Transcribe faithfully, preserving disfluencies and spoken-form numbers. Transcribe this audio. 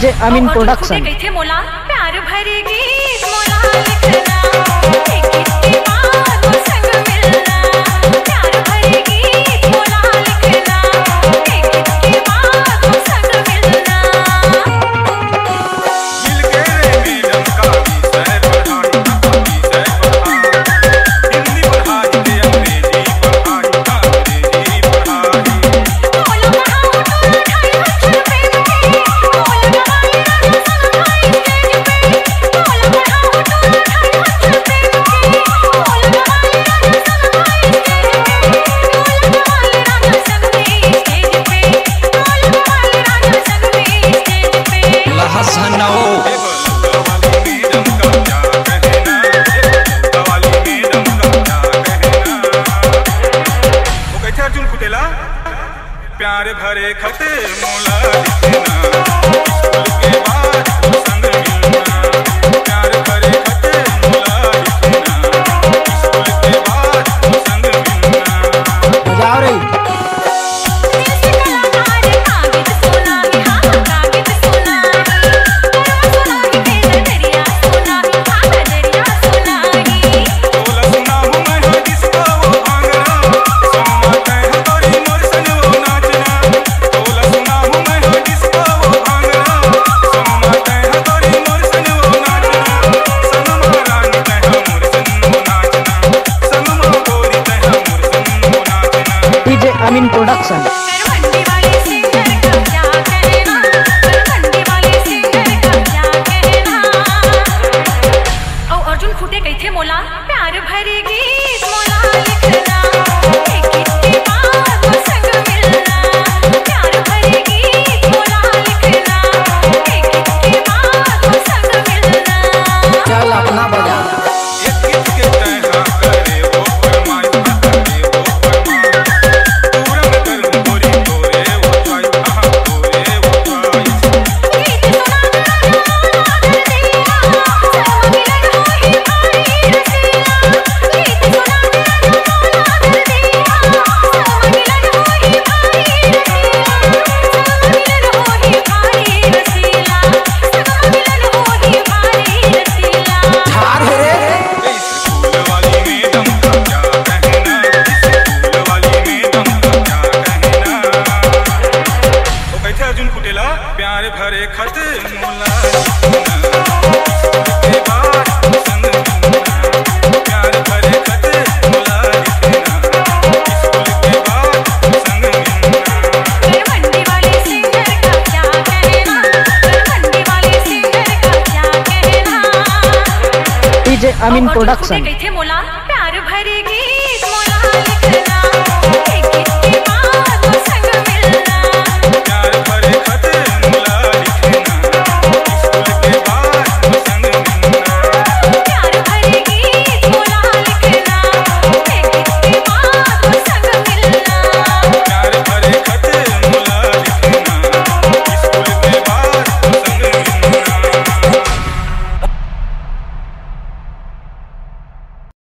DJ अमीन production. Cathay मोला प्यार भरेगी मोला लिखना एक इसके बाद वो संग मिलना प्यार भरेगी मोला लिखना एक इसके बाद वो संग मिलना मिल के रे मैडम का विषय पढ़ाई विषय पढ़ाई हिंदी पढ़ाई ते अंग्रेजी पढ़ाई अंग्रेजी पढ़ाई बोलो कहाँ तो ढाई लाख रुपए में बोलो कहाँ राजा संग भाई स्टेज पे बोलो कहाँ तो ढाई लाख रुपए में बोलो कहाँ राजा संग भाई स्टेज पे बोलो कहाँ राजा संग स्टेज पे बोलो कहाँ राजा संग स्टेज पे लहसनो वाली मैडम का क्या कहना वाली मैडम का क्या कहना वो कहते अर्जुन कुटेला प्यार भरे खत मोला लिखना स्कूल के बाद वो संग मिलना प्यार भरे खत मोला लिखना स्कूल के बाद वो संग मिलना बजाओ रे। कलाकार कागज सोना ही हाँ कागज सोना ही करो सोना ही तेरा दरिया सोना ही हाँ दरिया सोना ही बोला सुना हूँ मैं है जिसका वो भांगना सम्मत है तोरी मोर संग वो नाचना बोला सुना हूँ मैं है जिसका वो भांगना सम्मत है तोरी मोर संग वो नाचना संग महारानी तह मोर संग वो नाचना संग माँ गोरी तह मोर संग वो नाचना डीजे अमीन प्रोडक्शन। करवंडी वाले सिंगर का क्या कहना करवंडी वाले सिंगर का क्या कहना ओ अर्जुन खुटे कैथे मोला प्यार भरेगी मोला लिखना एक इसके बाद वो संग मिलना प्यार भरेगी मोला लिखना एक इसके बाद वो संग मिलना चल अपना बजा। एक किसके तह करे वो फरमाई करे वो फरमाई पूरा मैं करूँ गोरी तोरे वो च्वाइस हाँ तोरे वो च्वाइस गीत सुना कर दिया सब मिलन हो ही भाई रसीला गीत सुना कर दिया सब मिलन हो ही भाई रसीला सब मिलन हो ही भाई रसीला सब मिलन हो ही भाई रसीला ठार है रे। स्कूल वाली मैडम का क्या कहना स्कूल वाली मैडम का क्या कहना वो कहते अर्जुन कुटेला प्यार भरे खत मोला लिखना स्कूल के बाद संग मिलना प्यार भरे खत मोला लिखना स्कूल के बाद संग मिलना करवंडी वाले सिंगर का क्या कहना करवंडी वाले सिंगर का क्या कहना डीजे अमीन और प्रोडक्शन। कैथे मोला